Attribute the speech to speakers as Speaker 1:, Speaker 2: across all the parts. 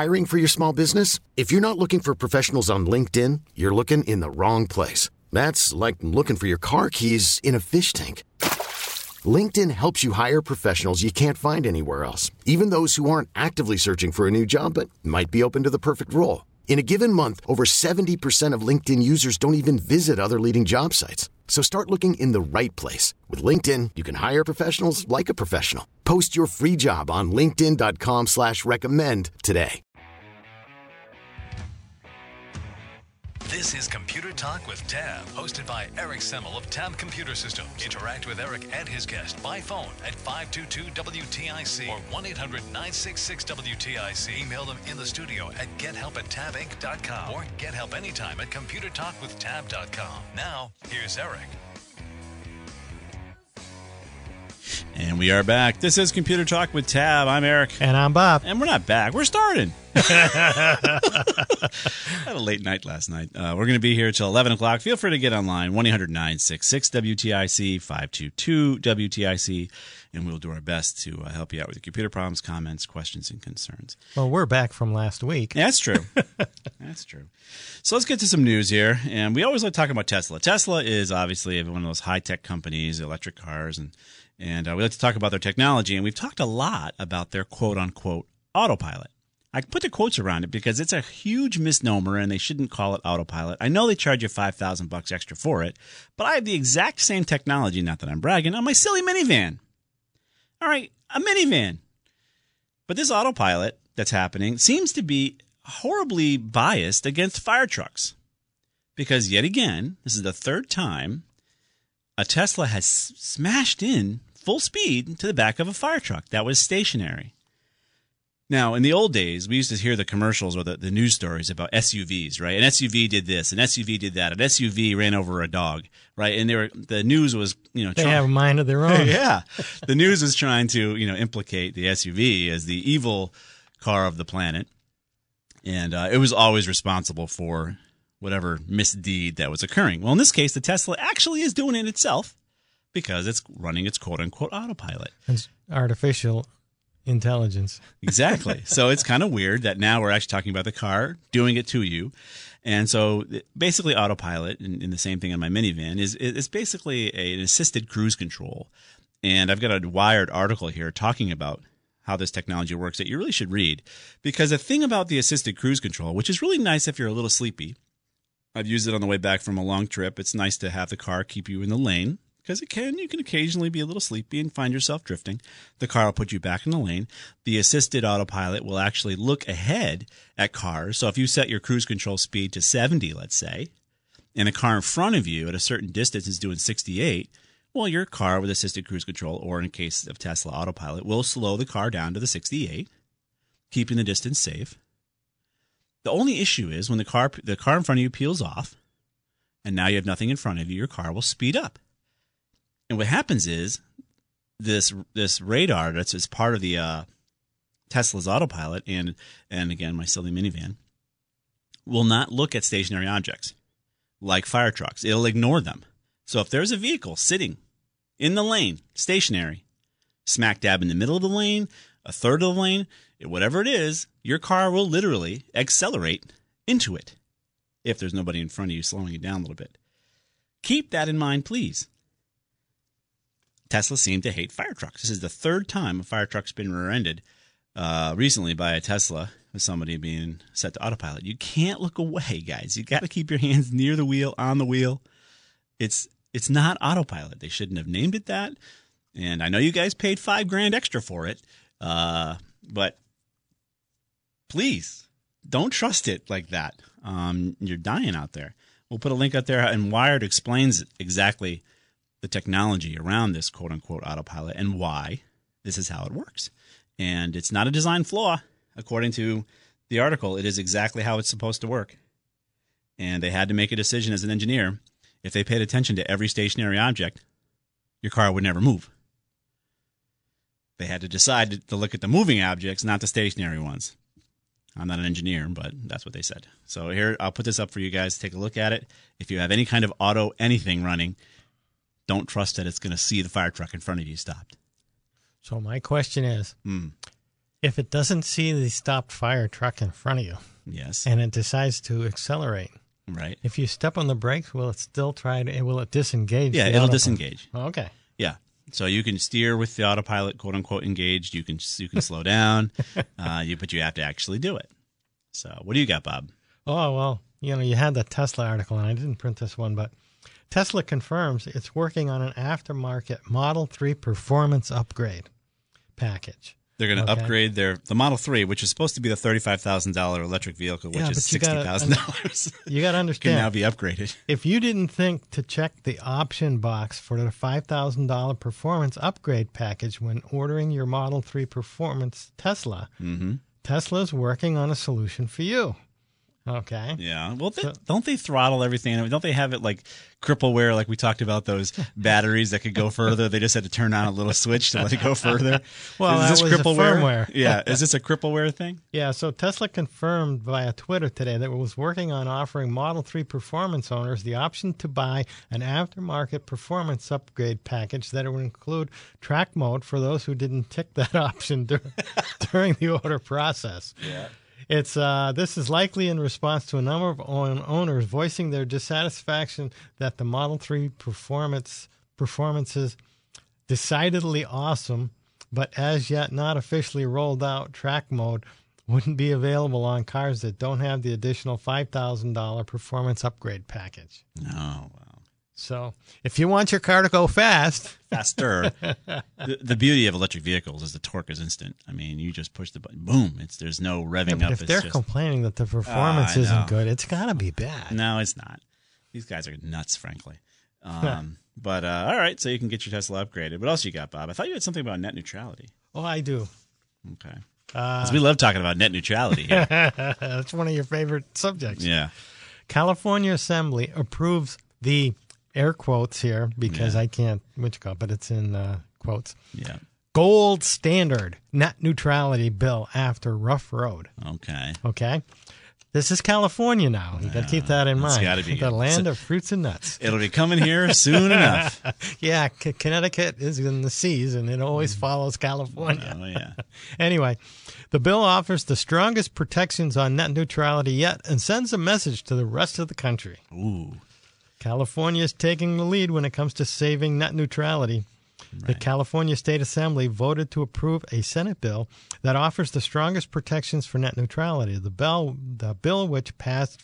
Speaker 1: Hiring for your small business? If you're not looking for professionals on LinkedIn, you're looking in the wrong place. That's like looking for your car keys in a fish tank. LinkedIn helps you hire professionals you can't find anywhere else, even those who aren't actively searching for a new job but might be open to the perfect role. In a given month, over 70% of LinkedIn users don't even visit other leading job sites. So start looking in the right place. With LinkedIn, you can hire professionals like a professional. Post your free job on linkedin.com/recommend today.
Speaker 2: This is Computer Talk with Tab, hosted by Eric Semmel of Tab Computer Systems. Interact with Eric and his guest by phone at 522-WTIC or 1-800-966-WTIC. Email them in the studio at gethelp@tabinc.com or get help anytime at computertalkwithtab.com. Now, here's Eric.
Speaker 3: And we are back. This is Computer Talk with Tab. I'm Eric.
Speaker 4: And I'm Bob.
Speaker 3: And we're not back. We're starting. Had a late night last night. We're going to be here till 11 o'clock. Feel free to get online, 1-800-966-WTIC, 522-WTIC, and we'll do our best to help you out with your computer problems, comments, questions, and concerns.
Speaker 4: Well, we're back from last week.
Speaker 3: That's true. That's true. So let's get to some news here. And we always like talking about Tesla. Tesla is obviously one of those high-tech companies, electric cars, and we like to talk about their technology. And we've talked a lot about their quote-unquote autopilot. I put the quotes around it because it's a huge misnomer, and they shouldn't call it autopilot. I know they charge you $5,000 extra for it, but I have the exact same technology, not that I'm bragging, on my silly minivan. All right, a minivan. But this autopilot that's happening seems to be horribly biased against fire trucks. Because yet again, this is the third time a Tesla has smashed in full speed to the back of a fire truck that was stationary. Now, in the old days, we used to hear the commercials or the news stories about SUVs, right? An SUV did this, an SUV did that, an SUV ran over a dog, right? And the news was,
Speaker 4: they have a mind of their own.
Speaker 3: Yeah. The news was trying to, implicate the SUV as the evil car of the planet. And it was always responsible for whatever misdeed that was occurring. Well, in this case, the Tesla actually is doing it itself because it's running its quote-unquote autopilot.
Speaker 4: It's artificial intelligence.
Speaker 3: Exactly. So it's kind of weird that now we're actually talking about the car doing it to you. And so basically autopilot, and the same thing on my minivan, is basically an assisted cruise control. And I've got a Wired article here talking about how this technology works that you really should read. Because the thing about the assisted cruise control, which is really nice if you're a little sleepy, I've used it on the way back from a long trip. It's nice to have the car keep you in the lane. Because you can occasionally be a little sleepy and find yourself drifting. The car will put you back in the lane. The assisted autopilot will actually look ahead at cars. So if you set your cruise control speed to 70, let's say, and a car in front of you at a certain distance is doing 68, well, your car with assisted cruise control, or in case of Tesla autopilot, will slow the car down to the 68, keeping the distance safe. The only issue is when the car in front of you peels off, and now you have nothing in front of you, your car will speed up. And what happens is this radar that's part of the Tesla's autopilot and again my silly minivan will not look at stationary objects like fire trucks. It'll ignore them. So if there's a vehicle sitting in the lane, stationary, smack dab in the middle of the lane, a third of the lane, whatever it is, your car will literally accelerate into it if there's nobody in front of you slowing you down a little bit. Keep that in mind, please. Tesla seemed to hate fire trucks. This is the third time a fire truck's been rear-ended recently by a Tesla with somebody being set to autopilot. You can't look away, guys. You got to keep your hands near the wheel, on the wheel. It's not autopilot. They shouldn't have named it that. And I know you guys paid $5,000 extra for it, but please don't trust it like that. You're dying out there. We'll put a link out there, and Wired explains exactly the technology around this quote-unquote autopilot and why this is how it works. And it's not a design flaw. According to the article, it is exactly how it's supposed to work. And they had to make a decision as an engineer. If they paid attention to every stationary object, your car would never move. They had to decide to look at the moving objects, not the stationary ones. I'm not an engineer, but that's what they said. So here, I'll put this up for you guys to take a look at it. If you have any kind of auto anything running, don't trust that it's going to see the fire truck in front of you stopped.
Speaker 4: So my question is, If it doesn't see the stopped fire truck in front of you
Speaker 3: Yes.
Speaker 4: and it decides to accelerate,
Speaker 3: Right.
Speaker 4: if you step on the brakes, will it still will it disengage?
Speaker 3: Yeah,
Speaker 4: the
Speaker 3: it'll
Speaker 4: autopilot?
Speaker 3: disengage.
Speaker 4: Okay.
Speaker 3: Yeah. So you can steer with the autopilot, quote unquote, engaged. You can slow down, but you have to actually do it. So what do you got, Bob?
Speaker 4: Oh, well, you had the Tesla article, and I didn't print this one, but Tesla confirms it's working on an aftermarket Model 3 performance upgrade package.
Speaker 3: They're going to
Speaker 4: Okay.
Speaker 3: upgrade the Model 3, which is supposed to be the $35,000 electric vehicle, which
Speaker 4: Yeah,
Speaker 3: is
Speaker 4: but you gotta-
Speaker 3: $60,000.
Speaker 4: You got to
Speaker 3: Can
Speaker 4: understand.
Speaker 3: now be upgraded.
Speaker 4: If you didn't think to check the option box for the $5,000 performance upgrade package when ordering your Model 3 Performance Tesla, Tesla's working on a solution for you. Okay.
Speaker 3: Yeah. Well, don't they throttle everything? Don't they have it like crippleware, like we talked about those batteries that could go further? They just had to turn on a little switch to let it go further.
Speaker 4: Well,
Speaker 3: is this
Speaker 4: that was the
Speaker 3: crippleware?
Speaker 4: firmware.
Speaker 3: Yeah. Is this a crippleware thing?
Speaker 4: Yeah, so Tesla confirmed via Twitter today that it was working on offering Model 3 performance owners the option to buy an aftermarket performance upgrade package that would include track mode for those who didn't tick that option during the order process. Yeah. It's this is likely in response to a number of owners voicing their dissatisfaction that the Model 3 performances decidedly awesome, but as yet not officially rolled out track mode wouldn't be available on cars that don't have the additional $5,000 performance upgrade package.
Speaker 3: Oh, wow.
Speaker 4: So if you want your car to go
Speaker 3: Faster. The beauty of electric vehicles is the torque is instant. I mean, you just push the button, boom. There's no revving
Speaker 4: but
Speaker 3: up.
Speaker 4: if
Speaker 3: It's
Speaker 4: they're
Speaker 3: just,
Speaker 4: complaining that the performance
Speaker 3: I know.
Speaker 4: isn't good, it's got to be bad.
Speaker 3: No, it's not. These guys are nuts, frankly. But all right, so you can get your Tesla upgraded. What else you got, Bob? I thought you had something about net neutrality.
Speaker 4: Oh, I do.
Speaker 3: Okay. 'Cause we love talking about net neutrality here.
Speaker 4: That's one of your favorite subjects.
Speaker 3: Yeah.
Speaker 4: California Assembly approves the air quotes here because I can't but it's in quotes.
Speaker 3: Yeah.
Speaker 4: Gold standard net neutrality bill after rough road.
Speaker 3: Okay.
Speaker 4: Okay. This is California now. You got to keep that in
Speaker 3: It's
Speaker 4: mind.
Speaker 3: gotta be.
Speaker 4: The land of fruits and nuts.
Speaker 3: It'll be coming here soon enough.
Speaker 4: Yeah, Connecticut is in the seas, and it always follows California.
Speaker 3: Oh, yeah.
Speaker 4: Anyway, the bill offers the strongest protections on net neutrality yet and sends a message to the rest of the country.
Speaker 3: Ooh.
Speaker 4: California is taking the lead when it comes to saving net neutrality. The California State Assembly voted to approve a Senate bill that offers the strongest protections for net neutrality. The bill, which passed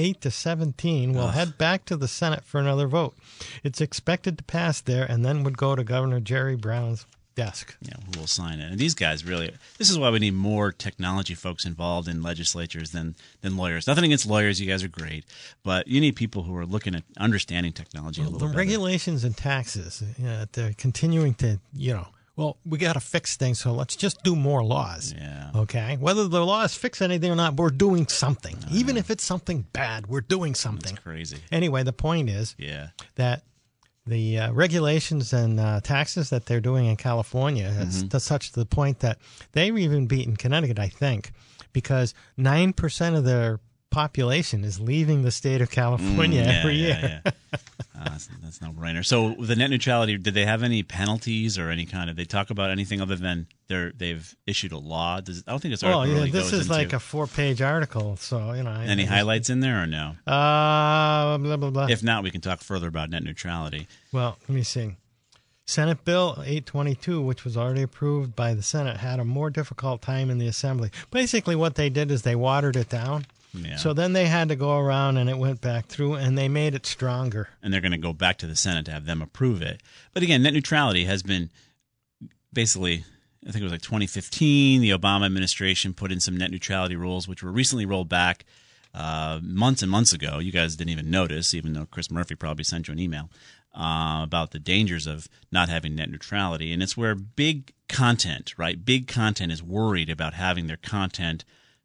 Speaker 4: 58-17, will head back to the Senate for another vote. It's expected to pass there and then would go to Governor Jerry Brown's desk.
Speaker 3: Yeah, who will sign it? And these guys really, this is why we need more technology folks involved in legislatures than lawyers. Nothing against lawyers, you guys are great, but you need people who are looking at understanding technology a little
Speaker 4: The
Speaker 3: better.
Speaker 4: regulations and taxes, they're continuing to, well, we got to fix things, so let's just do more laws.
Speaker 3: Yeah.
Speaker 4: Okay? Whether the laws fix anything or not, we're doing something. Even if it's something bad, we're doing something.
Speaker 3: It's crazy.
Speaker 4: Anyway, the point is
Speaker 3: Yeah.
Speaker 4: that the regulations and taxes that they're doing in California is to such to the point that they've even beaten Connecticut, I think, because 9% of their population is leaving the state of California every year.
Speaker 3: Yeah. That's no brainer. So the net neutrality, did they have any penalties or any kind of? They talk about anything other than they've issued a law? I don't think this article really
Speaker 4: this
Speaker 3: goes
Speaker 4: is
Speaker 3: into
Speaker 4: like a 4-page article, so
Speaker 3: any highlights in there or no?
Speaker 4: Blah blah blah.
Speaker 3: If not, we can talk further about net neutrality.
Speaker 4: Well, let me see. Senate Bill 822, which was already approved by the Senate, had a more difficult time in the Assembly. Basically, what they did is they watered it down.
Speaker 3: Yeah.
Speaker 4: So then they had to go around and it went back through and they made it stronger.
Speaker 3: And they're going to go back to the Senate to have them approve it. But again, net neutrality has been basically, I think it was like 2015, the Obama administration put in some net neutrality rules, which were recently rolled back months and months ago. You guys didn't even notice, even though Chris Murphy probably sent you an email about the dangers of not having net neutrality. And it's where big content, right? Big content is worried about having their content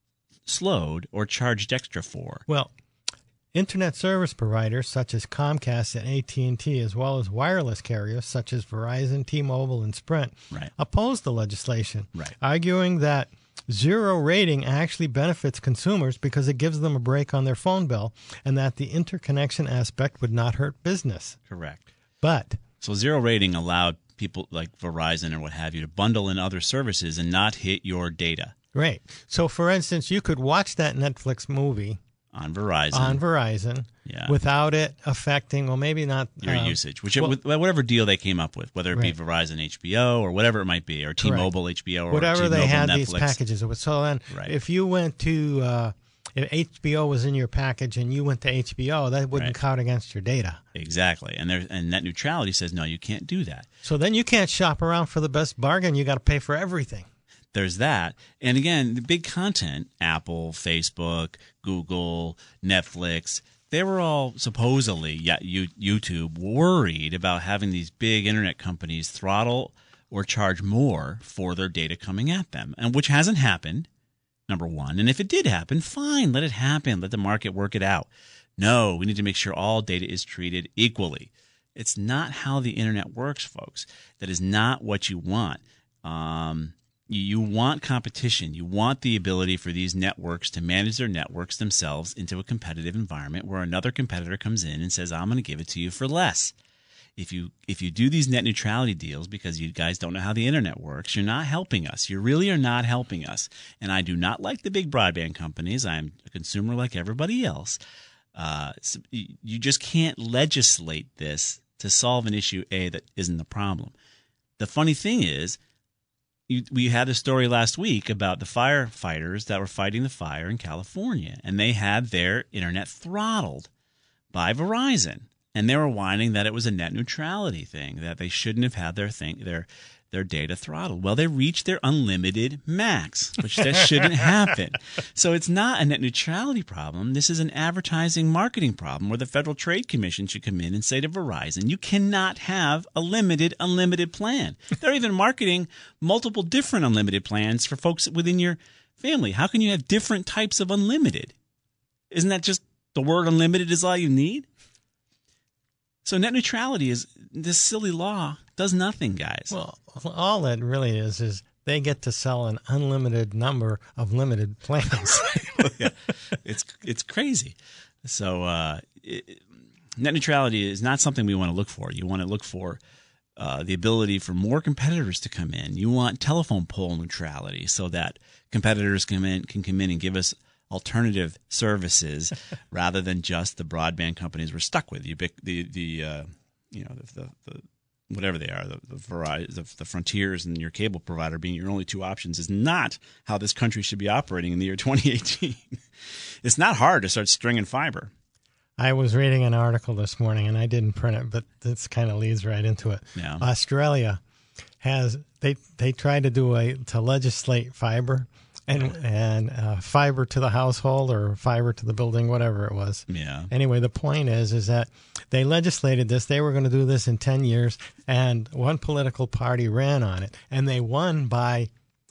Speaker 3: slowed or charged extra for.
Speaker 4: Well, internet service providers such as Comcast and AT&T, as well as wireless carriers such as Verizon, T-Mobile, and Sprint, opposed the legislation, arguing that zero rating actually benefits consumers because it gives them a break on their phone bill and that the interconnection aspect would not hurt business.
Speaker 3: Correct.
Speaker 4: But
Speaker 3: so zero rating allowed people like Verizon or what have you to bundle in other services and not hit your data.
Speaker 4: Right. So, for instance, you could watch that Netflix movie
Speaker 3: On Verizon. Yeah.
Speaker 4: Without it affecting, well, maybe not
Speaker 3: your usage, whatever deal they came up with, whether it be Verizon HBO or whatever it might be, or T-Mobile HBO or
Speaker 4: whatever
Speaker 3: T-Mobile
Speaker 4: they had
Speaker 3: Netflix.
Speaker 4: these packages. So then, if you went to if HBO was in your package and you went to HBO, that wouldn't count against your data.
Speaker 3: Exactly, and net neutrality says no, you can't do that.
Speaker 4: So then you can't shop around for the best bargain. You got to pay for everything.
Speaker 3: There's that. And again, the big content, Apple, Facebook, Google, Netflix, they were all supposedly, YouTube, worried about having these big internet companies throttle or charge more for their data coming at them, and which hasn't happened, number one. And if it did happen, fine, let it happen. Let the market work it out. No, we need to make sure all data is treated equally. It's not how the internet works, folks. That is not what you want. You want competition. You want the ability for these networks to manage their networks themselves into a competitive environment where another competitor comes in and says, I'm going to give it to you for less. If you do these net neutrality deals because you guys don't know how the internet works, you're not helping us. You really are not helping us. And I do not like the big broadband companies. I'm a consumer like everybody else. So you just can't legislate this to solve an issue, that isn't the problem. The funny thing is, we had a story last week about the firefighters that were fighting the fire in California, and they had their internet throttled by Verizon, and they were whining that it was a net neutrality thing, that they shouldn't have had their data throttled. Well, they reached their unlimited max, which that shouldn't happen. So it's not a net neutrality problem. This is an advertising marketing problem where the Federal Trade Commission should come in and say to Verizon, you cannot have a unlimited plan. They're even marketing multiple different unlimited plans for folks within your family. How can you have different types of unlimited? Isn't that just the word unlimited is all you need? So net neutrality is this silly law does nothing, guys.
Speaker 4: Well, all it really is they get to sell an unlimited number of limited plans.
Speaker 3: Yeah. It's crazy. So net neutrality is not something we want to look for. You want to look for the ability for more competitors to come in. You want telephone pole neutrality so that competitors can come in and give us alternative services rather than just the broadband companies we're stuck with. The whatever they are, the Verizon, the Frontiers, and your cable provider being your only two options is not how this country should be operating in the year 2018. It's not hard to start stringing fiber.
Speaker 4: I was reading an article this morning, and I didn't print it, but this kind of leads right into it.
Speaker 3: Yeah.
Speaker 4: Australia has they tried to legislate fiber. And fiber to the household or fiber to the building, whatever it was.
Speaker 3: Yeah.
Speaker 4: Anyway, the point is that they legislated this. They were going to do this in 10 years, and one political party ran on it, and they won by,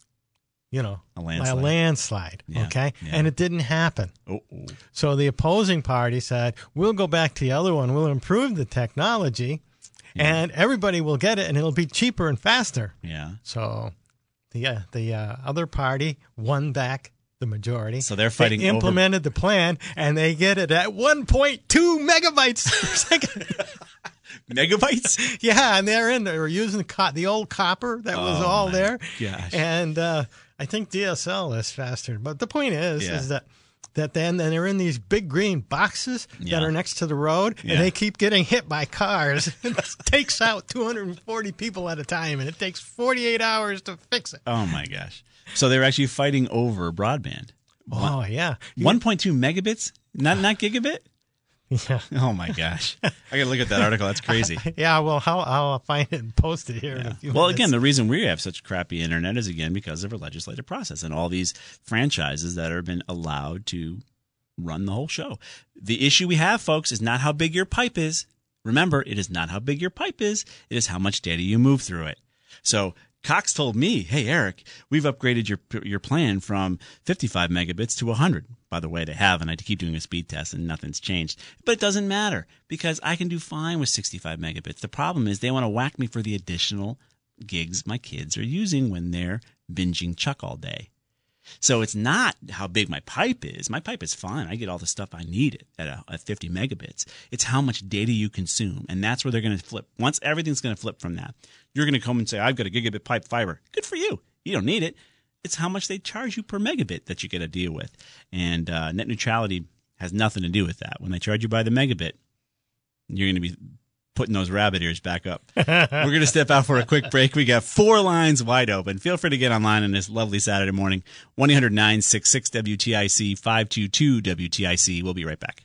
Speaker 4: a landslide.
Speaker 3: Yeah.
Speaker 4: Okay,
Speaker 3: yeah.
Speaker 4: And it didn't happen.
Speaker 3: Uh-oh.
Speaker 4: So the opposing party said, "We'll go back to the other one. We'll improve the technology, and everybody will get it, and it'll be cheaper and faster."
Speaker 3: Yeah.
Speaker 4: So. The other party won back the majority.
Speaker 3: So they're fighting.
Speaker 4: They implemented the plan, and they get it at 1.2 megabytes per second.
Speaker 3: Megabytes?
Speaker 4: Yeah, and they were using the old copper that was all there.
Speaker 3: Gosh.
Speaker 4: And I think DSL is faster. But the point is that then they're in these big green boxes that are next to the road, and they keep getting hit by cars. It takes out 240 people at a time, and it takes 48 hours to fix it.
Speaker 3: Oh, my gosh. So they're actually fighting over broadband.
Speaker 4: Oh, yeah.
Speaker 3: 1.2 megabits? Not gigabit?
Speaker 4: Yeah.
Speaker 3: Oh, my gosh. I got to look at that article. That's crazy.
Speaker 4: Yeah, well, I'll find it and post it here in a few minutes.
Speaker 3: Well, again, the reason we have such crappy internet is, again, because of our legislative process and all these franchises that have been allowed to run the whole show. The issue we have, folks, is not how big your pipe is. Remember, it is not how big your pipe is. It is how much data you move through it. So Cox told me, hey, Eric, we've upgraded your plan from 55 megabits to 100. By the way, they have, and I keep doing a speed test, and nothing's changed. But it doesn't matter because I can do fine with 65 megabits. The problem is they want to whack me for the additional gigs my kids are using when they're binging Chuck all day. So it's not how big my pipe is. My pipe is fine. I get all the stuff I need at 50 megabits. It's how much data you consume. And that's where they're going to flip. Once everything's going to flip from that, you're going to come and say, I've got a gigabit pipe fiber. Good for you. You don't need it. It's how much they charge you per megabit that you got to deal with. And net neutrality has nothing to do with that. When they charge you by the megabit, you're going to be putting those rabbit ears back up. We're going to step out for a quick break. We got 4 lines wide open. Feel free to get online on this lovely Saturday morning. 1-800-966-WTIC, 522-WTIC. We'll be right back.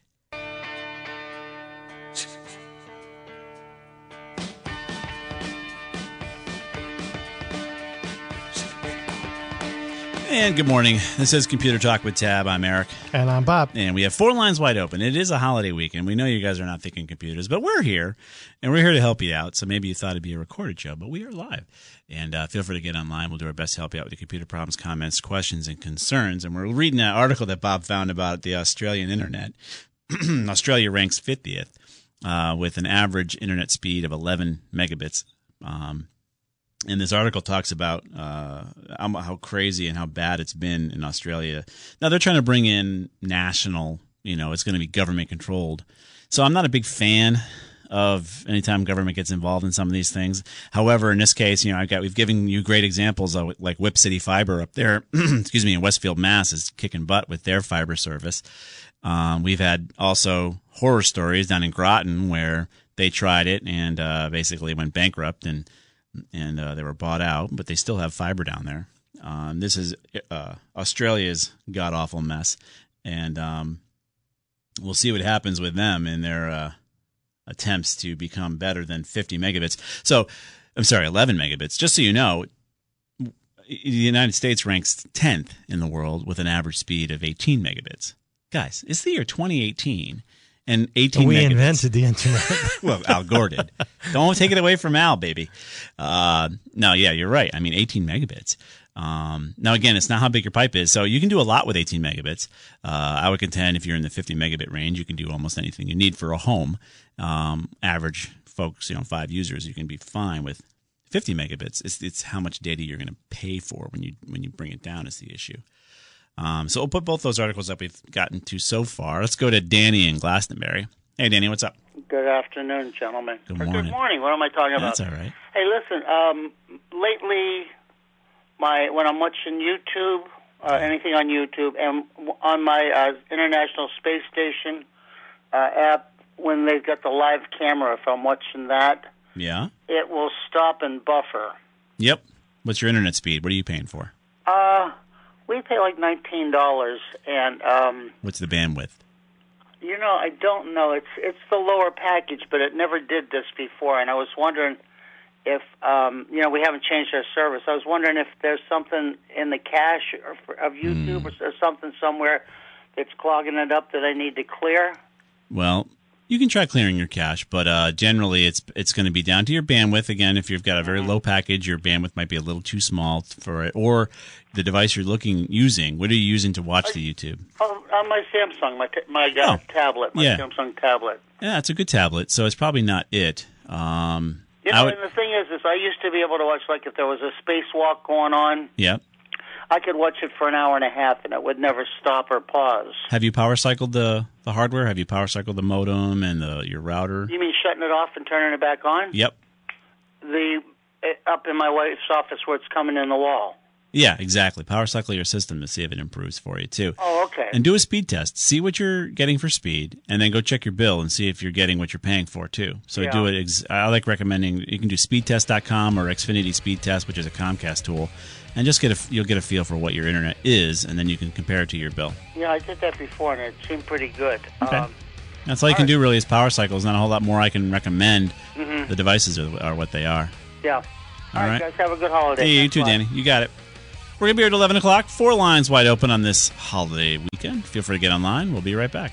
Speaker 3: And good morning. This is Computer Talk with Tab. I'm Eric.
Speaker 4: And I'm Bob.
Speaker 3: And we have 4 lines wide open. It is a holiday weekend. We know you guys are not thinking computers, but we're here, and we're here to help you out. So maybe you thought it'd be a recorded show, but we are live. And feel free to get online. We'll do our best to help you out with your computer problems, comments, questions, and concerns. And we're reading an article that Bob found about the Australian internet. Australia ranks 50th with an average internet speed of 11 megabits. And this article talks about how crazy and how bad it's been in Australia. Now, they're trying to bring in national, it's going to be government controlled. So I'm not a big fan of anytime government gets involved in some of these things. However, in this case, we've given you great examples of like Whip City Fiber up there, in Westfield, Mass. is kicking butt with their fiber service. We've had also horror stories down in Groton where they tried it and basically went bankrupt and they were bought out, but they still have fiber down there. This is Australia's god-awful mess, and we'll see what happens with them in their attempts to become better than 50 megabits. So, 11 megabits. Just so you know, the United States ranks 10th in the world with an average speed of 18 megabits. Guys, it's the year 2018. And 18
Speaker 4: we
Speaker 3: megabits.
Speaker 4: Invented the internet.
Speaker 3: Well, Al Gore did. Don't take it away from Al, baby. No, yeah, you're right. 18 megabits. Now, again, it's not how big your pipe is. So you can do a lot with 18 megabits. I would contend if you're in the 50 megabit range, you can do almost anything you need for a home. Average folks, 5 users, you can be fine with 50 megabits. It's how much data you're going to pay for when you bring it down is the issue. So we'll put both those articles up we've gotten to so far. Let's go to Danny in Glastonbury. Hey, Danny, what's up?
Speaker 5: Good afternoon, gentlemen.
Speaker 3: Good morning.
Speaker 5: Good morning. What am I talking about?
Speaker 3: That's all right.
Speaker 5: Hey, listen, lately when I'm watching YouTube, anything on YouTube, and on my International Space Station app, when they've got the live camera, if I'm watching that,
Speaker 3: yeah,
Speaker 5: it will stop and buffer.
Speaker 3: Yep. What's your internet speed? What are you paying for?
Speaker 5: We pay like $19, and
Speaker 3: what's the bandwidth?
Speaker 5: I don't know. It's the lower package, but it never did this before, and I was wondering if we haven't changed our service. I was wondering if there's something in the cache of YouTube or something somewhere that's clogging it up that I need to clear.
Speaker 3: Well, you can try clearing your cache, but generally it's going to be down to your bandwidth. Again, if you've got a very low package, your bandwidth might be a little too small for it, or the device you're using. What are you using to watch the YouTube?
Speaker 5: On my Samsung, my tablet, Samsung tablet.
Speaker 3: Yeah, it's a good tablet, so it's probably not it.
Speaker 5: And the thing is I used to be able to watch, like, if there was a spacewalk going on.
Speaker 3: Yep.
Speaker 5: I could watch it for an hour and a half, and it would never stop or pause.
Speaker 3: Have you power cycled the hardware? Have you power cycled the modem and your router?
Speaker 5: You mean shutting it off and turning it back on?
Speaker 3: Yep.
Speaker 5: Up in my wife's office where it's coming in the wall.
Speaker 3: Yeah, exactly. Power cycle your system to see if it improves for you, too.
Speaker 5: Oh, okay.
Speaker 3: And do a speed test. See what you're getting for speed, and then go check your bill and see if you're getting what you're paying for, too. So do it. I like recommending, you can do speedtest.com or Xfinity Speed Test, which is a Comcast tool, and just you'll get a feel for what your internet is, and then you can compare it to your bill.
Speaker 5: Yeah, I did that before, and it seemed pretty good.
Speaker 3: Okay. That's all you can do, really, is power cycle. There's not a whole lot more I can recommend. The devices are what they are.
Speaker 5: Yeah.
Speaker 3: All right,
Speaker 5: guys, have a good holiday.
Speaker 3: Hey, you too, Danny. You got it. We're going to be here at 11 o'clock. 4 lines wide open on this holiday weekend. Feel free to get online. We'll be right back.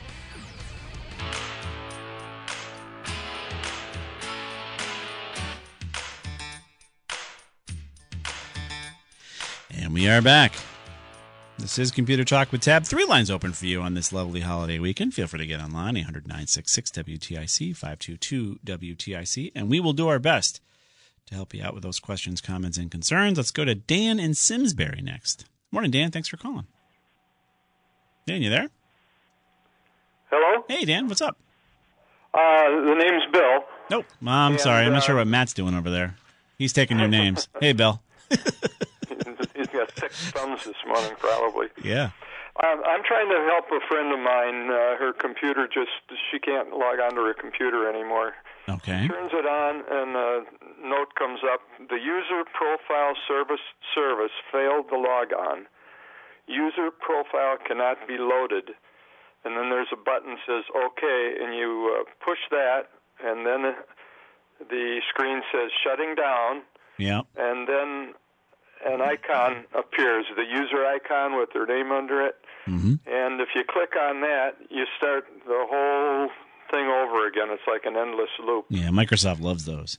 Speaker 3: And we are back. This is Computer Talk with Tab. 3 lines open for you on this lovely holiday weekend. Feel free to get online, 800-966-WTIC, 522-WTIC, and we will do our best to help you out with those questions, comments, and concerns. Let's go to Dan in Simsbury next. Morning, Dan. Thanks for calling. Dan, you there?
Speaker 6: Hello?
Speaker 3: Hey, Dan. What's up?
Speaker 6: The name's Bill.
Speaker 3: Nope. I'm sorry. I'm not sure what Matt's doing over there. He's taking your names. Hey, Bill.
Speaker 6: He's got 6 thumbs this morning, probably.
Speaker 3: Yeah.
Speaker 6: I'm trying to help a friend of mine. Her computer she can't log onto her computer anymore.
Speaker 3: Okay.
Speaker 6: Turns it on, and a note comes up. The user profile service failed to log on. User profile cannot be loaded. And then there's a button that says OK, and you push that, and then the screen says shutting down.
Speaker 3: Yeah.
Speaker 6: And then an icon appears, the user icon with their name under it.
Speaker 3: Mm-hmm.
Speaker 6: And if you click on that, you start the whole thing over again. It's like an endless loop.
Speaker 3: Yeah, Microsoft loves those.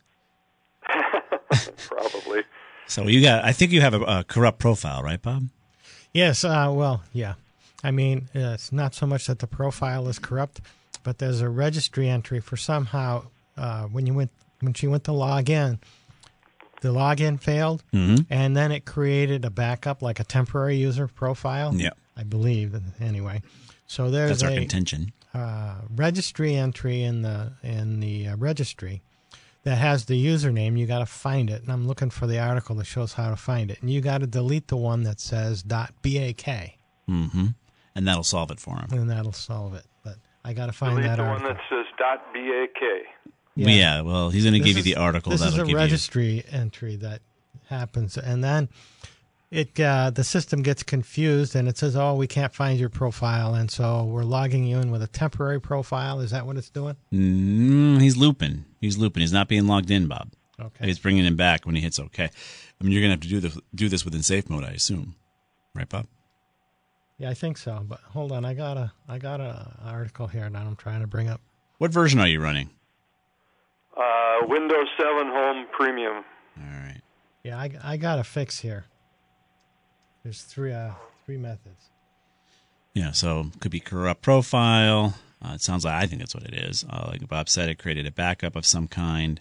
Speaker 6: Probably.
Speaker 3: So I think you have a corrupt profile, right, Bob?
Speaker 4: Yes, well, yeah. I mean, it's not so much that the profile is corrupt, but there's a registry entry for somehow when she went to log in, the login failed, and then it created a backup, like a temporary user profile.
Speaker 3: Yeah,
Speaker 4: I believe. Anyway, so there's
Speaker 3: that's our contention.
Speaker 4: Registry entry in the registry that has the username. You got to find it, and I'm looking for the article that shows how to find it. And you got to delete the one that says .bak.
Speaker 3: Mm-hmm. And that'll solve it for him.
Speaker 4: And that'll solve it. But I got to find that article.
Speaker 6: Delete the one that says .bak.
Speaker 3: Yeah, well, he's going to give you the article.
Speaker 4: This is a
Speaker 3: give
Speaker 4: registry entry that happens, and then the system gets confused, and it says, "Oh, we can't find your profile," and so we're logging you in with a temporary profile. Is that what it's doing?
Speaker 3: He's looping. He's not being logged in, Bob.
Speaker 4: Okay.
Speaker 3: He's bringing him back when he hits OK. I mean, you're going to have to do this within safe mode, I assume, right, Bob?
Speaker 4: Yeah, I think so. But hold on, I got a article here that I'm trying to bring up.
Speaker 3: What version are you running?
Speaker 6: Windows 7 Home Premium.
Speaker 3: All right.
Speaker 4: Yeah, I got a fix here. There's three methods.
Speaker 3: Yeah, so it could be corrupt profile. It sounds like, I think that's what it is. Like Bob said, it created a backup of some kind.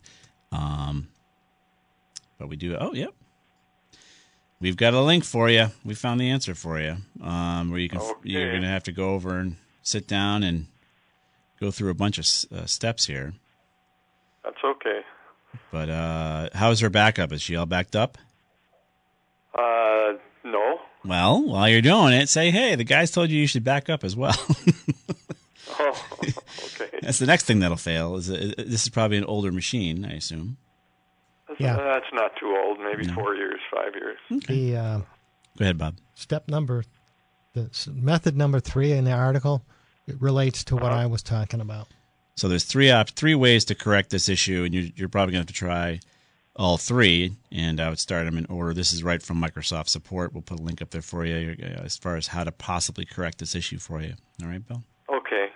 Speaker 3: But we do. Oh, yep. We've got a link for you. We found the answer for you. Where you can you're going to have to go over and sit down and go through a bunch of steps here.
Speaker 6: That's okay.
Speaker 3: But how's her backup? Is she all backed up?
Speaker 6: No.
Speaker 3: Well, while you're doing it, say, hey, the guys told you should back up as well.
Speaker 6: Oh, okay.
Speaker 3: That's the next thing that'll fail. This is probably an older machine, I assume.
Speaker 4: Yeah.
Speaker 6: That's not too old. Maybe 4 years, 5 years.
Speaker 3: Okay.
Speaker 4: The
Speaker 3: Go ahead, Bob.
Speaker 4: Method number 3 in the article, it relates to what I was talking about.
Speaker 3: So there's three ways to correct this issue, and you're probably going to have to try all three, and I would start them in order. This is right from Microsoft support. We'll put a link up there for you as far as how to possibly correct this issue for you. All right, Bill?
Speaker 6: Okay.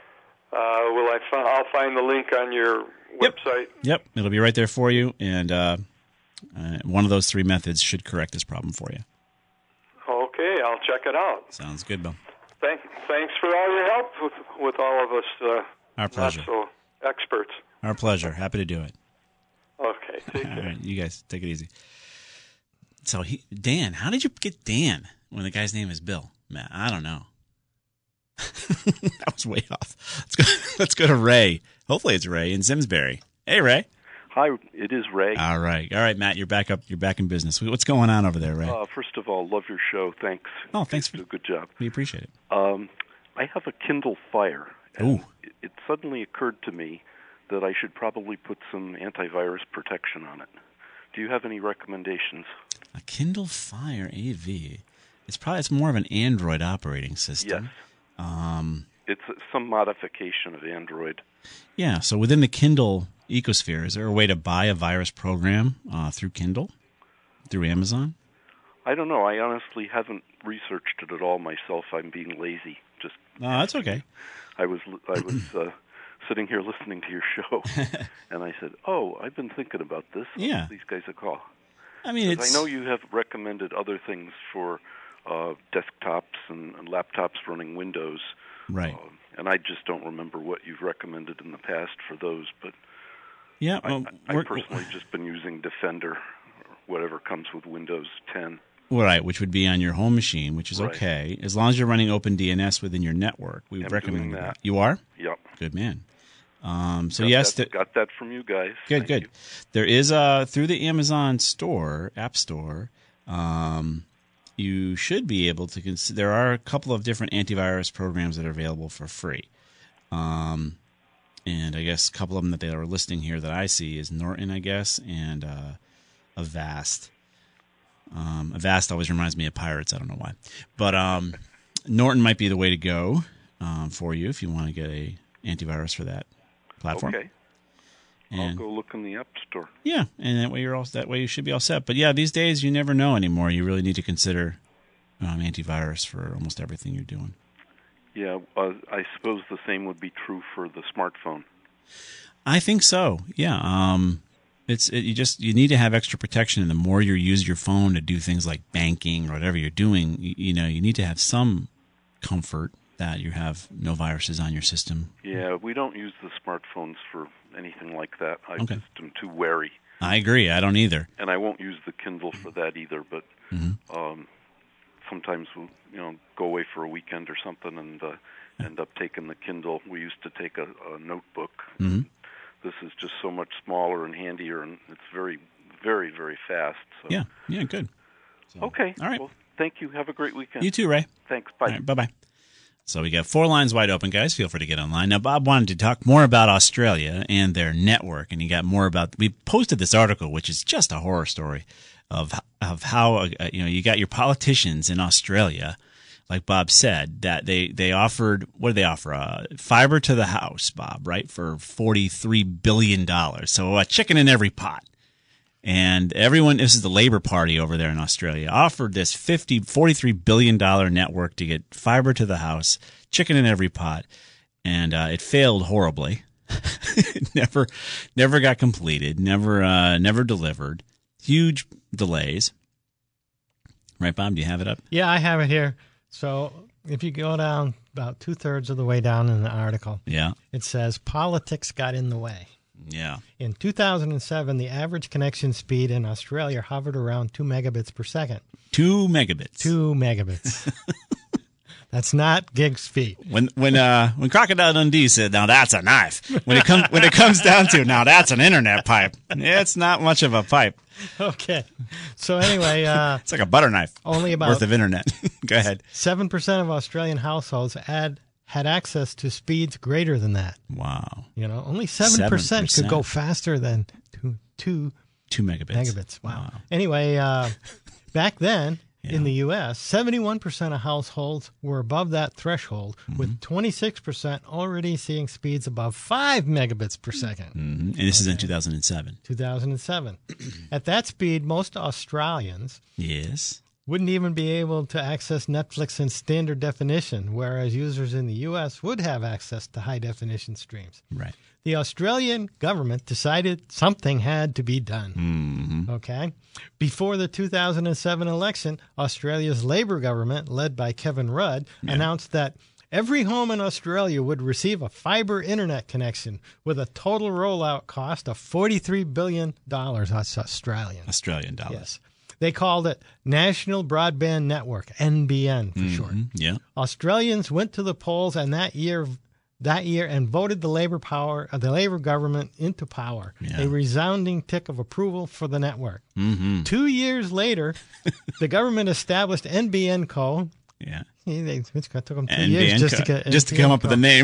Speaker 6: I'll find the link on your website.
Speaker 3: Yep, it'll be right there for you, and one of those 3 methods should correct this problem for you.
Speaker 6: Okay, I'll check it out.
Speaker 3: Sounds good, Bill.
Speaker 6: Thanks for all your help with all of us.
Speaker 3: Our pleasure.
Speaker 6: Not so experts.
Speaker 3: Our pleasure. Happy to do it.
Speaker 6: Okay, take care.
Speaker 3: All right, you guys take it easy. So Dan, how did you get Dan when the guy's name is Bill? Man, I don't know. That was way off. Let's go to Ray. Hopefully it's Ray in Simsbury. Hey, Ray.
Speaker 7: Hi, it is Ray.
Speaker 3: All right, Matt. You're back up. You're back in business. What's going on over there, Ray?
Speaker 7: First of all, love your show. Thanks.
Speaker 3: Oh, thanks.
Speaker 7: You do a good job.
Speaker 3: We appreciate it.
Speaker 7: I have a Kindle Fire.
Speaker 3: Ooh.
Speaker 7: It suddenly occurred to me that I should probably put some antivirus protection on it. Do you have any recommendations?
Speaker 3: A Kindle Fire AV. It's more of an Android operating system.
Speaker 7: Yes. It's some modification of Android.
Speaker 3: Yeah. So within the Kindle ecosphere, is there a way to buy a virus program through Kindle, through Amazon?
Speaker 7: I don't know. I honestly haven't researched it at all myself. I'm being lazy.
Speaker 3: No, that's okay.
Speaker 7: I was sitting here listening to your show, and I said, "Oh, I've been thinking about this.
Speaker 3: Yeah.
Speaker 7: These guys a call."
Speaker 3: I mean,
Speaker 7: I know you have recommended other things for desktops and laptops running Windows,
Speaker 3: right?
Speaker 7: And I just don't remember what you've recommended in the past for those. But
Speaker 3: yeah,
Speaker 7: I've personally just been using Defender, or whatever comes with Windows 10.
Speaker 3: Right, which would be on your home machine, which is
Speaker 7: Right.
Speaker 3: okay. As long as you're running OpenDNS within your network, we would
Speaker 7: I'm
Speaker 3: recommend
Speaker 7: doing that.
Speaker 3: You are?
Speaker 7: Yep.
Speaker 3: Good man. So
Speaker 7: Got
Speaker 3: yes,
Speaker 7: that, got that from you guys.
Speaker 3: good,
Speaker 7: Thank
Speaker 3: good.
Speaker 7: you.
Speaker 3: There is through the Amazon store, App Store, you should be able to consider. There are a couple of different antivirus programs that are available for free. And I guess a couple of them that they are listing here that I see is Norton, I guess, and Avast. Avast always reminds me of pirates. I don't know why. But Norton might be the way to go for you if you want to get a antivirus for that platform.
Speaker 7: Okay. I'll
Speaker 3: And
Speaker 7: go look in the App Store.
Speaker 3: yeah, and that way you should be all set. But yeah, these days you never know anymore. You really need to consider antivirus for almost everything you're doing.
Speaker 7: Yeah, I suppose the same would be true for the smartphone.
Speaker 3: I think so. Yeah. You need to have extra protection, and the more you use your phone to do things like banking or whatever you're doing, you need to have some comfort that you have no viruses on your system.
Speaker 7: Yeah, we don't use the smartphones for anything like that. I
Speaker 3: Okay.
Speaker 7: just am too wary.
Speaker 3: I agree. I don't either.
Speaker 7: And I won't use the Kindle for that either, but
Speaker 3: Mm-hmm.
Speaker 7: sometimes we'll go away for a weekend or something and end up taking the Kindle. We used to take a notebook.
Speaker 3: Mm-hmm.
Speaker 7: This is just so much smaller and handier, and it's very, very, very fast. So.
Speaker 3: Yeah, good. So,
Speaker 7: Okay.
Speaker 3: all right.
Speaker 7: Well, thank you. Have a great weekend.
Speaker 3: You too, Ray.
Speaker 7: Thanks. Bye.
Speaker 3: All right, bye-bye. So we got 4 lines wide open, guys. Feel free to get online. Now, Bob wanted to talk more about Australia and their network, and he got more about. We posted this article, which is just a horror story of how you got your politicians in Australia, like Bob said, that they offered. What did they offer? Fiber to the house, Bob, right, for $43 billion. So a chicken in every pot. And everyone, this is the Labour Party over there in Australia, offered this $43 billion network to get fiber to the house, chicken in every pot, and it failed horribly. never got completed, never delivered. Huge delays. Right, Bob? Do you have it up?
Speaker 4: Yeah, I have it here. So if you go down about 2/3 of the way down in the article,
Speaker 3: Yeah.
Speaker 4: it says politics got in the way.
Speaker 3: Yeah.
Speaker 4: In 2007, the average connection speed in Australia hovered around 2 megabits per second.
Speaker 3: 2 megabits.
Speaker 4: 2 megabits. That's not gig speed.
Speaker 3: When Crocodile Dundee said, "Now that's a knife," when it comes down to, now that's an internet pipe. It's not much of a pipe.
Speaker 4: Okay. So anyway,
Speaker 3: It's like a butter knife.
Speaker 4: only about
Speaker 3: Worth of internet. Go ahead.
Speaker 4: 7% of Australian households had access to speeds greater than that.
Speaker 3: Wow.
Speaker 4: Only 7% could go faster than 2
Speaker 3: megabits.
Speaker 4: Wow. Anyway, back then in the U.S., 71% of households were above that threshold, with 26% already seeing speeds above 5 megabits per second.
Speaker 3: Mm-hmm. And this is in 2007.
Speaker 4: 2007. At that speed, most Australians
Speaker 3: Yes.
Speaker 4: wouldn't even be able to access Netflix in standard definition, whereas users in the U.S. would have access to high-definition streams.
Speaker 3: Right.
Speaker 4: The Australian government decided something had to be done.
Speaker 3: Mm-hmm.
Speaker 4: Okay? Before the 2007 election, Australia's Labour government, led by Kevin Rudd, announced that every home in Australia would receive a fiber internet connection with a total rollout cost of $43 billion. That's Australian.
Speaker 3: Australian dollars.
Speaker 4: Yes. They called it National Broadband Network, NBN for short.
Speaker 3: Yeah.
Speaker 4: Australians went to the polls and that year and voted the Labour government into power.
Speaker 3: Yeah.
Speaker 4: A resounding tick of approval for the network.
Speaker 3: Mm-hmm.
Speaker 4: 2 years later, the government established NBN Co.
Speaker 3: Yeah.
Speaker 4: It took them 2
Speaker 3: NBN
Speaker 4: years
Speaker 3: just to come up with a name.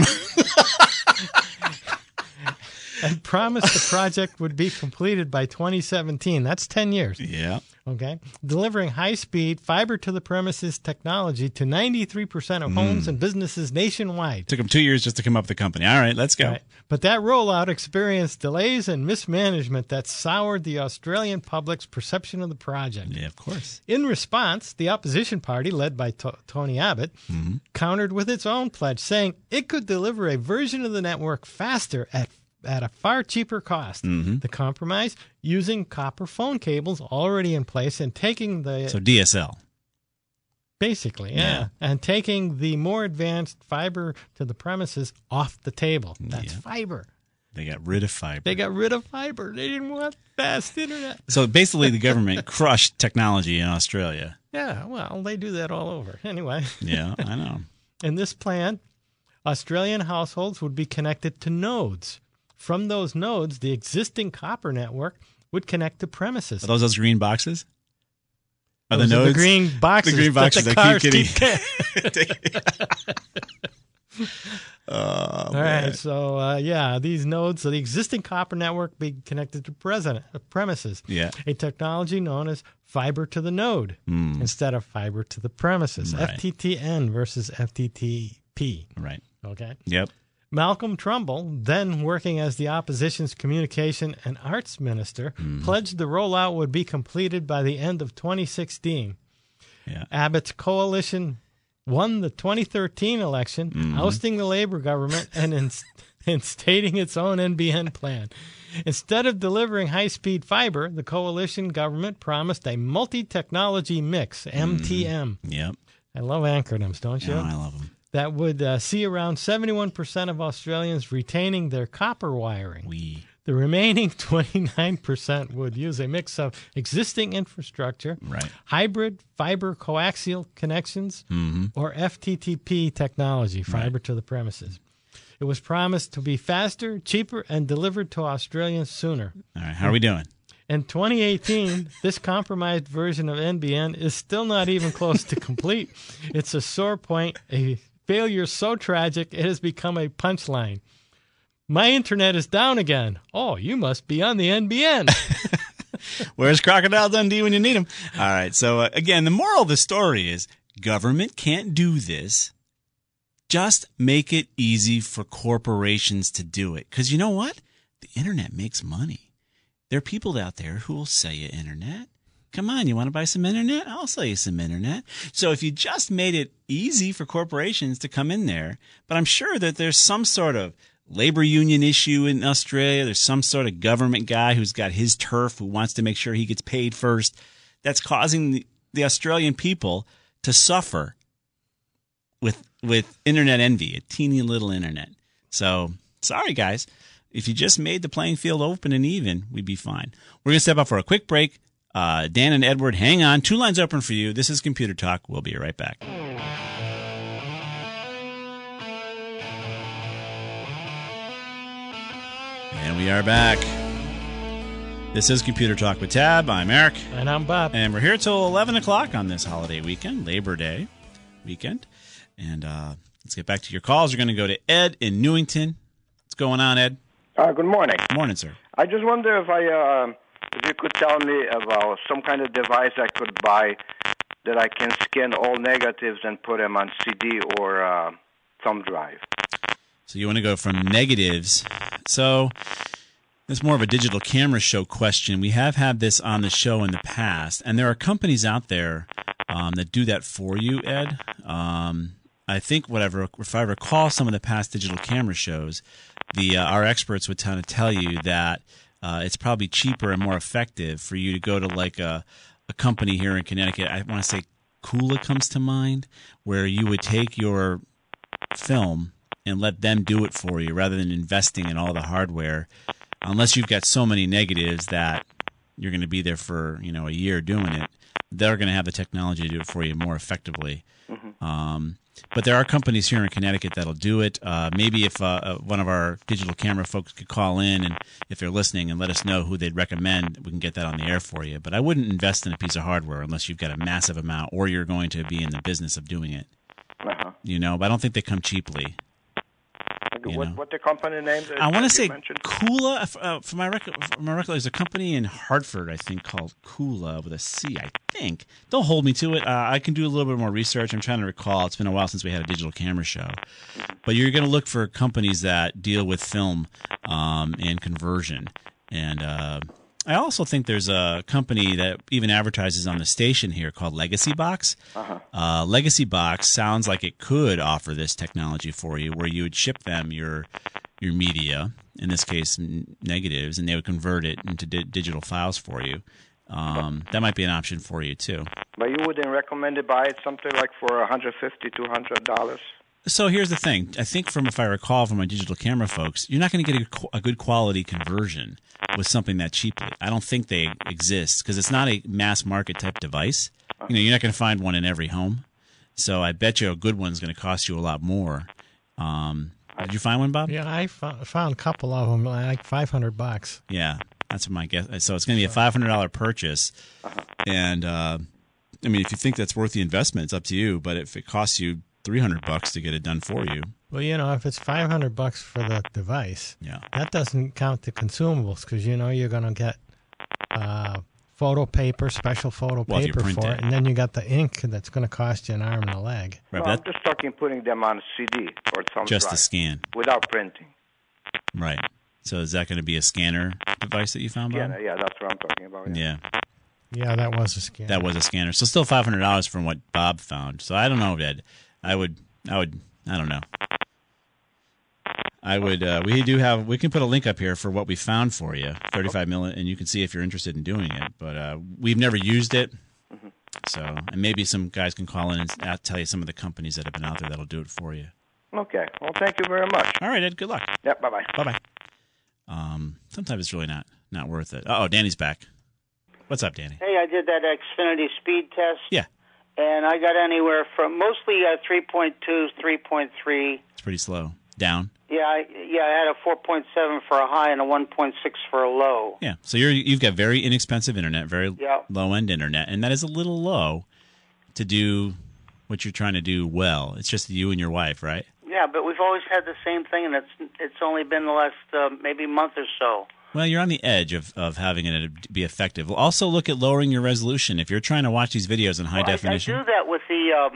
Speaker 4: and promised the project would be completed by 2017. That's 10 years.
Speaker 3: Yeah.
Speaker 4: Okay. Delivering high-speed fiber-to-the-premises technology to 93% of homes and businesses nationwide.
Speaker 3: Took them 2 years just to come up with the company. All right, let's go.
Speaker 4: Right. But that rollout experienced delays and mismanagement that soured the Australian public's perception of the project.
Speaker 3: Yeah, of course.
Speaker 4: In response, the opposition party, led by Tony Abbott, countered with its own pledge, saying it could deliver a version of the network faster at a far cheaper cost. The compromise, using copper phone cables already in place and taking the...
Speaker 3: So DSL.
Speaker 4: Basically, yeah. And taking the more advanced fiber to the premises off the table. That's fiber.
Speaker 3: They got rid of fiber.
Speaker 4: They got rid of fiber. They didn't want fast internet.
Speaker 3: So basically, the government crushed technology in Australia.
Speaker 4: Yeah, well, they do that all over. Anyway.
Speaker 3: Yeah, I know.
Speaker 4: In this plan, Australian households would be connected to nodes. From those nodes, the existing copper network would connect to premises.
Speaker 3: Are those green boxes? Are
Speaker 4: Those
Speaker 3: the nodes?
Speaker 4: the green boxes?
Speaker 3: The green boxes
Speaker 4: that the
Speaker 3: I
Speaker 4: cars
Speaker 3: keep getting.
Speaker 4: All right, so these nodes, so the existing copper network be connected to premises.
Speaker 3: Yeah.
Speaker 4: A technology known as fiber to the node instead of fiber to the premises.
Speaker 3: Right.
Speaker 4: FTTN versus FTTP.
Speaker 3: Right.
Speaker 4: Okay.
Speaker 3: Yep.
Speaker 4: Malcolm Trumbull, then working as the opposition's communication and arts minister, pledged the rollout would be completed by the end of 2016.
Speaker 3: Yeah.
Speaker 4: Abbott's coalition won the 2013 election, ousting the Labor government and instating its own NBN plan. Instead of delivering high-speed fiber, the coalition government promised a multi-technology mix, MTM.
Speaker 3: Yep.
Speaker 4: I love acronyms, don't you?
Speaker 3: Oh, I love them.
Speaker 4: That would see around 71% of Australians retaining their copper wiring. The remaining 29% would use a mix of existing infrastructure,
Speaker 3: Right.
Speaker 4: hybrid fiber coaxial connections, or FTTP technology, fiber to the premises. It was promised to be faster, cheaper, and delivered to Australians sooner.
Speaker 3: All right. How are we doing?
Speaker 4: In 2018, this compromised version of NBN is still not even close to complete. It's a sore point, a failure so tragic it has become a punchline. My internet is down again. Oh, you must be on the NBN.
Speaker 3: Where's Crocodile Dundee when you need him? All right. So, again, the moral of the story is government can't do this. Just make it easy for corporations to do it. Because you know what? The internet makes money. There are people out there who will sell you internet. Come on, you want to buy some internet? I'll sell you some internet. So if you just made it easy for corporations to come in there, but I'm sure that there's some sort of labor union issue in Australia. There's some sort of government guy who's got his turf who wants to make sure he gets paid first. That's causing the Australian people to suffer with internet envy, a teeny little internet. So sorry, guys. If you just made the playing field open and even, we'd be fine. We're going to step up for a quick break. Dan and Edward, hang on. 2 lines open for you. This is Computer Talk. We'll be right back. And we are back. This is Computer Talk with Tab. I'm Eric.
Speaker 4: And I'm Bob.
Speaker 3: And we're here till 11 o'clock on this holiday weekend, Labor Day weekend. And let's get back to your calls. We're going to go to Ed in Newington. What's going on, Ed?
Speaker 8: Good morning.
Speaker 3: Morning, sir.
Speaker 8: I just wonder if you could tell me about some kind of device I could buy that I can scan all negatives and put them on CD or thumb drive.
Speaker 3: So you want to go from negatives. So it's more of a digital camera show question. We have had this on the show in the past, and there are companies out there that do that for you, Ed. I think if I recall some of the past digital camera shows, our experts would kind of tell you that it's probably cheaper and more effective for you to go to like a company here in Connecticut. I want to say Kula comes to mind, where you would take your film and let them do it for you rather than investing in all the hardware, unless you've got so many negatives that you're going to be there for a year doing it. They're going to have the technology to do it for you more effectively. Mm-hmm. But there are companies here in Connecticut that'll do it. Maybe if one of our digital camera folks could call in, and if they're listening, and let us know who they'd recommend, we can get that on the air for you. But I wouldn't invest in a piece of hardware unless you've got a massive amount or you're going to be in the business of doing it.
Speaker 8: Uh-huh.
Speaker 3: But I don't think they come cheaply.
Speaker 8: What the company name?
Speaker 3: I want to say Kula. For my record, there's a company in Hartford, I think, called Kula with a C. I think. Don't hold me to it. I can do a little bit more research. I'm trying to recall. It's been a while since we had a digital camera show. But you're going to look for companies that deal with film and conversion. And I also think there's a company that even advertises on the station here called Legacy Box. Uh-huh. Legacy Box sounds like it could offer this technology for you, where you would ship them your media, in this case negatives, and they would convert it into digital files for you. That might be an option for you too.
Speaker 8: But you wouldn't recommend to buy it something like for $150, $200?
Speaker 3: So here's the thing. I think if I recall from my digital camera folks, you're not going to get a good quality conversion with something that cheaply. I don't think they exist because it's not a mass market type device. You're not going to find one in every home. So I bet you a good one's going to cost you a lot more. Did you find one, Bob?
Speaker 4: Yeah, I found a couple of them, like $500.
Speaker 3: Yeah, that's my guess. So it's going to be a $500 purchase. And, if you think that's worth the investment, it's up to you. But if it costs you $300 to get it done for you.
Speaker 4: Well, if it's $500 for the device, that doesn't count the consumables because you're going to get photo paper, special photo paper for it, and then you got the ink that's going to cost you an arm and a leg.
Speaker 3: Right,
Speaker 8: I'm just talking putting them on CD or something.
Speaker 3: Just to scan
Speaker 8: without printing.
Speaker 3: Right. So is that going to be a scanner device that you found, Bob?
Speaker 8: Yeah, that's what I'm talking about.
Speaker 3: Yeah.
Speaker 4: Yeah, that was a scanner.
Speaker 3: That was a scanner. So still $500 from what Bob found. So I don't know, Ed. I don't know. We can put a link up here for what we found for you, 35 million, and you can see if you're interested in doing it. But we've never used it. So, and maybe some guys can call in and tell you some of the companies that have been out there that'll do it for you.
Speaker 8: Okay. Well, thank you very much.
Speaker 3: All right, Ed. Good luck.
Speaker 8: Yep. Bye-bye.
Speaker 3: Bye-bye. Sometimes it's really not worth it. Oh, Danny's back. What's up, Danny?
Speaker 5: Hey, I did that Xfinity speed test.
Speaker 3: Yeah.
Speaker 5: And I got anywhere from mostly 3.2, 3.3.
Speaker 3: It's pretty slow. Down.
Speaker 5: Yeah, I had a 4.7 for a high and a 1.6 for a low.
Speaker 3: Yeah, so you've got very inexpensive internet, very low-end internet, and that is a little low to do what you're trying to do well. It's just you and your wife, right?
Speaker 5: Yeah, but we've always had the same thing, and it's only been the last maybe month or so.
Speaker 3: Well, you're on the edge of having it be effective. Also, look at lowering your resolution. If you're trying to watch these videos in high definition,
Speaker 5: I do that with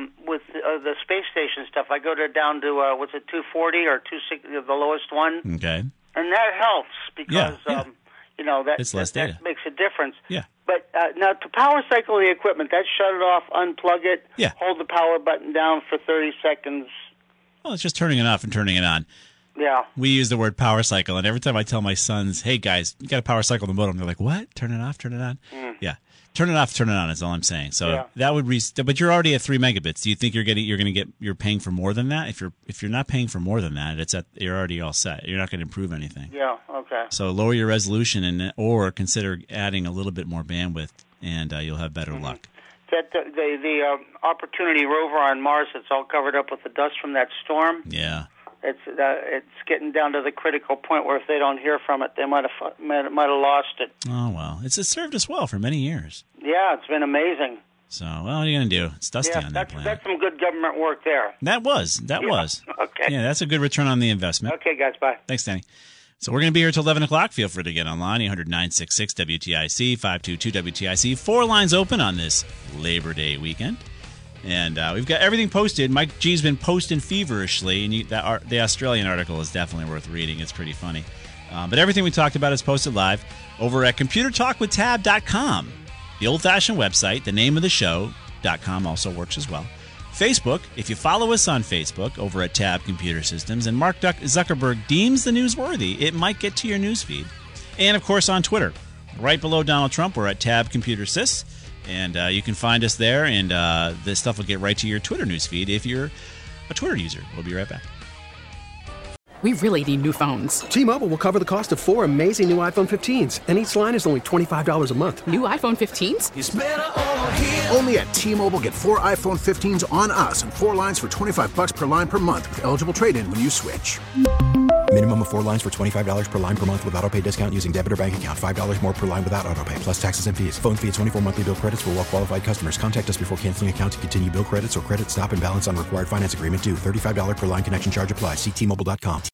Speaker 5: the space station stuff. I go down to 240 or 260, the lowest one.
Speaker 3: Okay.
Speaker 5: And that helps because that
Speaker 3: it's less data.
Speaker 5: That makes a difference.
Speaker 3: Yeah.
Speaker 5: But now to power cycle the equipment, that shut it off, unplug it, hold the power button down for 30 seconds.
Speaker 3: Well, it's just turning it off and turning it on.
Speaker 5: Yeah.
Speaker 3: We use the word power cycle, and every time I tell my sons, hey, guys, you got to power cycle the modem, they're like, what? Turn it off, turn it on? Yeah. Turn it off, turn it on is all I'm saying. So that would but you're already at 3 megabits. Do you think you're paying for more than that? If you're not paying for more than that, you're already all set. You're not going to improve anything.
Speaker 5: Yeah, okay.
Speaker 3: So lower your resolution or consider adding a little bit more bandwidth, and you'll have better luck.
Speaker 5: That the Opportunity rover on Mars, it's all covered up with the dust from that storm.
Speaker 3: Yeah.
Speaker 5: It's getting down to the critical point where if they don't hear from it, they might have lost it.
Speaker 3: Oh well, it's served us well for many years.
Speaker 5: Yeah, it's been amazing.
Speaker 3: So, what are you going to do? It's dusty on that planet.
Speaker 5: That's some good government work there.
Speaker 3: That was.
Speaker 5: Okay.
Speaker 3: Yeah, that's a good return on the investment.
Speaker 5: Okay, guys, bye.
Speaker 3: Thanks, Danny. So we're going to be here till 11 o'clock. Feel free to get online, 800-966-WTIC, 522-WTIC. 4 lines open on this Labor Day weekend. And we've got everything posted. Mike G's been posting feverishly, and the Australian article is definitely worth reading. It's pretty funny. But everything we talked about is posted live over at ComputerTalkWithTab.com. The old-fashioned website, the name of the show.com also works as well. Facebook, if you follow us on Facebook over at Tab Computer Systems, and Mark Zuckerberg deems the newsworthy, it might get to your newsfeed. And, of course, on Twitter. Right below Donald Trump, we're at Tab Computer Sys. And you can find us there, and this stuff will get right to your Twitter newsfeed if you're a Twitter user. We'll be right back.
Speaker 9: We really need new phones.
Speaker 10: T-Mobile will cover the cost of 4 amazing new iPhone 15s, and each line is only $25 a month.
Speaker 9: New iPhone 15s?
Speaker 11: It's better over here. Only at T-Mobile, get 4 iPhone 15s on us and 4 lines for $25 per line per month with eligible trade-in when you switch.
Speaker 12: Minimum of 4 lines for $25 per line per month with autopay discount using debit or bank account. $5 more per line without autopay, plus taxes and fees. Phone fee at 24 monthly bill credits for well-qualified customers. Contact us before canceling account to continue bill credits or credit stop and balance on required finance agreement due. $35 per line connection charge applies. See T-Mobile.com.